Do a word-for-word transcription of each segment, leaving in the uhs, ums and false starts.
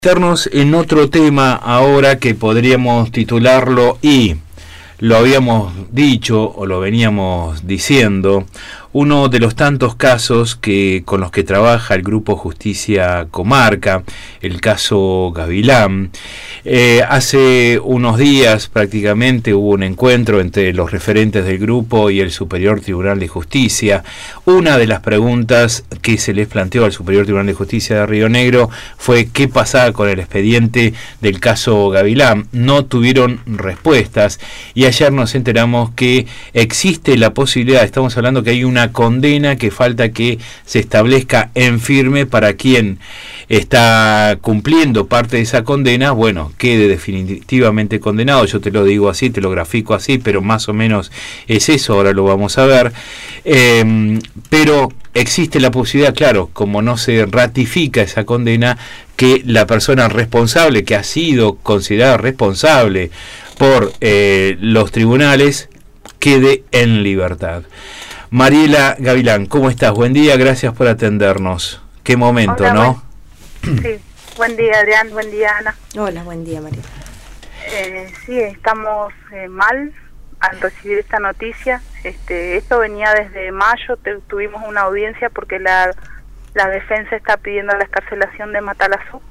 Meternos en otro tema ahora que podríamos titularlo, y lo habíamos dicho o lo veníamos diciendo, uno de los tantos casos que con los que trabaja el Grupo Justicia Comarca, el caso Gavilán. Eh, hace unos días prácticamente hubo un encuentro entre los referentes del grupo y el Superior Tribunal de Justicia. Una de las preguntas que se les planteó al Superior Tribunal de Justicia de Río Negro fue qué pasaba con el expediente del caso Gavilán. No tuvieron respuestas y ayer nos enteramos que existe la posibilidad, estamos hablando que hay una condena que falta que se establezca en firme para quien está cumpliendo parte de esa condena, bueno, quede definitivamente condenado. Yo te lo digo así, te lo grafico así, pero más o menos es eso, ahora lo vamos a ver. Eh, pero existe la posibilidad, claro, como no se ratifica esa condena, que la persona responsable, que ha sido considerada responsable por eh, los tribunales, quede en libertad. Mariela Gavilán, ¿cómo estás? Buen día, gracias por atendernos. Qué momento, Hola, ¿no? Buen, sí, buen día Adrián, buen día Ana. Hola, buen día Mariela. Eh, sí, estamos eh, mal al recibir esta noticia. Este, esto venía desde mayo, te, tuvimos una audiencia porque la, la defensa está pidiendo la excarcelación de Matalazú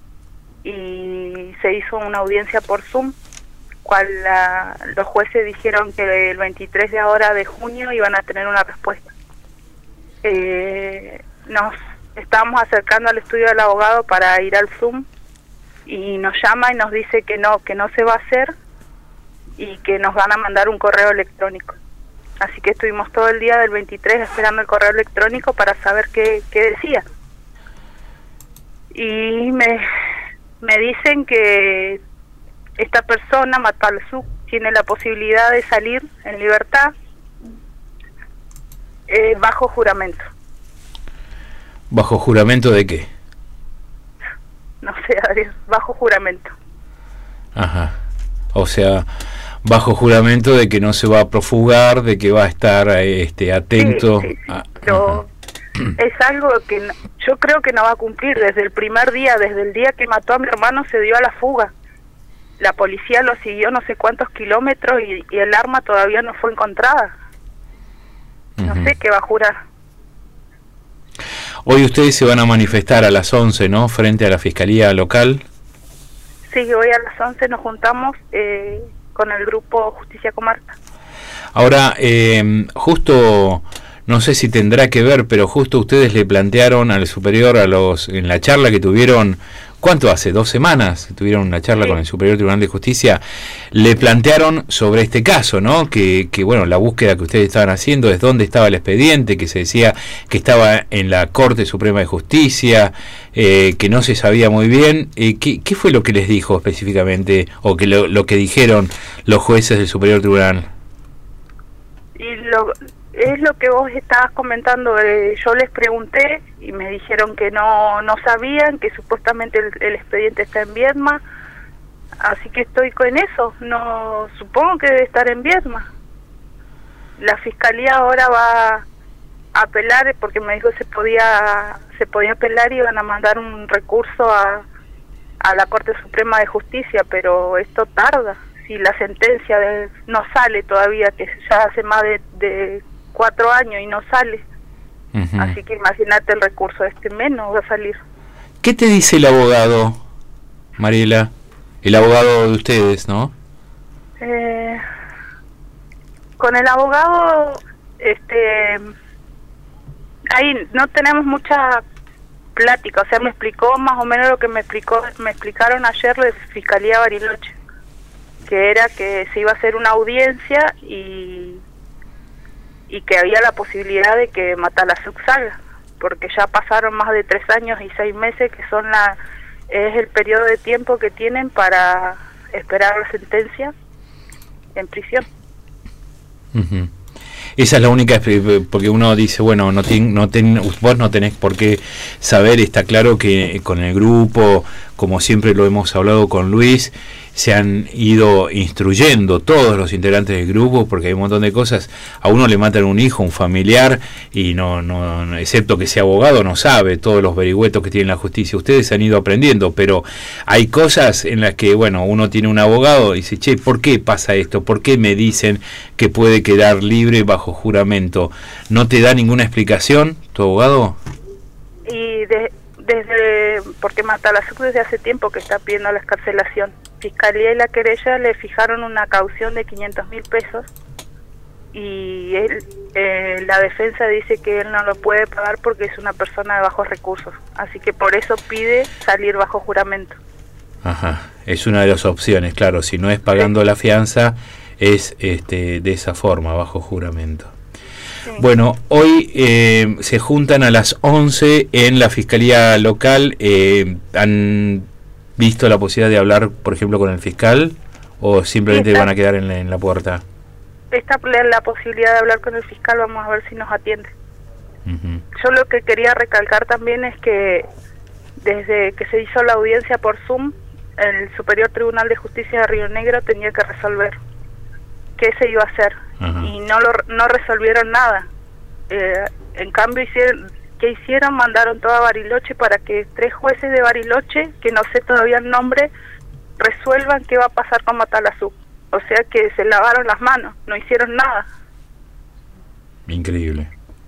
y se hizo una audiencia por Zoom, cual la, los jueces dijeron que el veintitrés de ahora de junio iban a tener una respuesta. Eh, nos estábamos acercando al estudio del abogado para ir al Zoom y nos llama y nos dice que no, que no se va a hacer y que nos van a mandar un correo electrónico. Así que estuvimos todo el día del veintitrés esperando el correo electrónico para saber qué, qué decía. Y me, me dicen que esta persona, Matalazú, tiene la posibilidad de salir en libertad eh, bajo juramento. ¿Bajo juramento de qué? No sé, Adrián, bajo juramento. Ajá. O sea, bajo juramento de que no se va a profugar, de que va a estar este atento. Sí, sí, sí. A, Pero es algo que no, yo creo que no va a cumplir. Desde el primer día, desde el día que mató a mi hermano, se dio a la fuga. La policía lo siguió no sé cuántos kilómetros y, y el arma todavía no fue encontrada. No uh-huh. sé qué va a jurar. Hoy ustedes se van a manifestar a las once, ¿no? Frente a la Fiscalía Local. Sí, hoy a las once nos juntamos eh, con el Grupo Justicia Comarca. Ahora, eh, justo, no sé si tendrá que ver, pero justo ustedes le plantearon al superior, a los en la charla que tuvieron, ¿cuánto hace? ¿Dos semanas? Tuvieron una charla sí. con el Superior Tribunal de Justicia. Le plantearon sobre este caso, ¿no? Que, que, bueno, la búsqueda que ustedes estaban haciendo es dónde estaba el expediente, que se decía que estaba en la Corte Suprema de Justicia, eh, que no se sabía muy bien. Eh, ¿qué, ¿Qué fue lo que les dijo específicamente, o que lo, lo que dijeron los jueces del Superior Tribunal? Y lo... Es lo que vos estabas comentando, eh, yo les pregunté y me dijeron que no no sabían, que supuestamente el, el expediente está en Viedma, así que estoy con eso, no supongo que debe estar en Viedma. La fiscalía ahora va a apelar, porque me dijo que se podía se podía apelar y iban a mandar un recurso a, a la Corte Suprema de Justicia, pero esto tarda, si la sentencia de, no sale todavía, que ya hace más de... de cuatro años y no sale. Uh-huh. Así que imagínate el recurso de este mes no va a salir. ¿Qué te dice el abogado, Mariela? El abogado de ustedes, ¿no? Eh, con el abogado, este, ahí no tenemos mucha plática. O sea, me explicó más o menos lo que me explicó, me explicaron ayer de Fiscalía Bariloche, que era que se iba a hacer una audiencia y y que había la posibilidad de que Matalazú salga, porque ya pasaron más de tres años y seis meses, que son la es el periodo de tiempo que tienen para esperar la sentencia en prisión. Uh-huh. Esa es la única, porque uno dice, bueno, no ten, no ten, vos no tenés por qué saber, está claro que con el grupo, como siempre lo hemos hablado con Luis, se han ido instruyendo todos los integrantes del grupo, porque hay un montón de cosas. A uno le matan un hijo, un familiar, y no, no, no, excepto que sea abogado, no sabe todos los vericuetos que tiene la justicia. Ustedes han ido aprendiendo, pero hay cosas en las que, bueno, uno tiene un abogado y dice, che, ¿por qué pasa esto? ¿Por qué me dicen que puede quedar libre bajo juramento? ¿No te da ninguna explicación tu abogado? Y de, desde, porque Matalasug desde hace tiempo que está pidiendo la excarcelación. Fiscalía y la querella le fijaron una caución de quinientos mil pesos y él, eh, la defensa dice que él no lo puede pagar porque es una persona de bajos recursos, así que por eso pide salir bajo juramento. Ajá, es una de las opciones, claro, si no es pagando sí. la fianza, es este de esa forma, bajo juramento. Sí. Bueno, hoy eh, se juntan a las once en la Fiscalía Local. eh, ¿Han visto la posibilidad de hablar, por ejemplo, con el fiscal, o simplemente está, van a quedar en la, en la puerta? Está la posibilidad de hablar con el fiscal, vamos a ver si nos atiende. Uh-huh. Yo lo que quería recalcar también es que desde que se hizo la audiencia por Zoom, el Superior Tribunal de Justicia de Río Negro tenía que resolver qué se iba a hacer. Uh-huh. Y no lo no resolvieron nada. Eh, en cambio hicieron, ¿qué hicieron? Mandaron todo a Bariloche para que tres jueces de Bariloche, que no sé todavía el nombre, resuelvan qué va a pasar con Matalasug. O sea que se lavaron las manos, no hicieron nada. Increíble.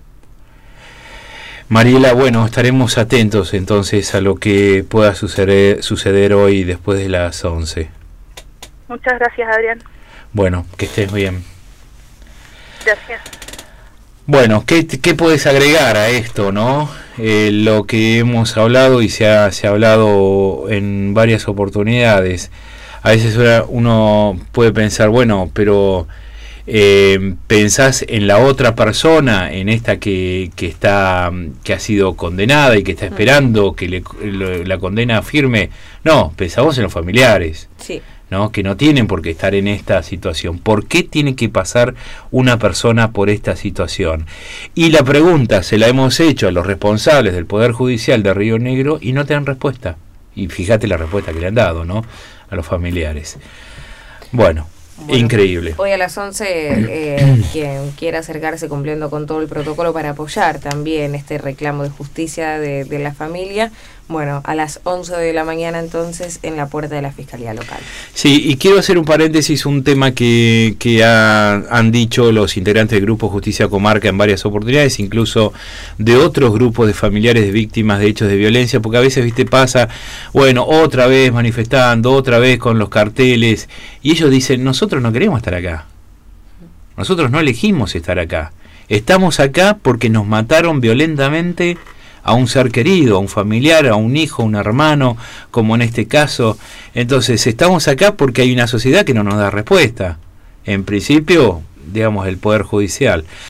Mariela, bueno, estaremos atentos entonces a lo que pueda suceder, suceder hoy después de las once. Muchas gracias, Adrián. Bueno, que estés bien. Gracias. Bueno, ¿qué, qué puedes agregar a esto, no? Eh, lo que hemos hablado y se ha, se ha hablado en varias oportunidades. A veces uno puede pensar, bueno, pero eh, pensás en la otra persona, en esta que, que está que ha sido condenada y que está esperando que le, le, la condena firme. No, pensamos en los familiares. Sí. ¿No? Que no tienen por qué estar en esta situación. ¿Por qué tiene que pasar una persona por esta situación? Y la pregunta se la hemos hecho a los responsables del Poder Judicial de Río Negro y no te dan respuesta. Y fíjate la respuesta que le han dado, ¿no? A los familiares. Bueno, bueno increíble. Hoy a las once, eh, quien quiera acercarse cumpliendo con todo el protocolo para apoyar también este reclamo de justicia de, de la familia, bueno, a las once de la mañana entonces en la puerta de la Fiscalía Local. Sí, y quiero hacer un paréntesis, un tema que, que ha, han dicho los integrantes del Grupo Justicia Comarca en varias oportunidades, incluso de otros grupos de familiares de víctimas de hechos de violencia, porque a veces, viste, pasa, bueno, otra vez manifestando, otra vez con los carteles, y ellos dicen, nosotros no queremos estar acá, nosotros no elegimos estar acá, estamos acá porque nos mataron violentamente a un ser querido, a un familiar, a un hijo, a un hermano, como en este caso. Entonces, estamos acá porque hay una sociedad que no nos da respuesta. En principio, digamos, el Poder Judicial.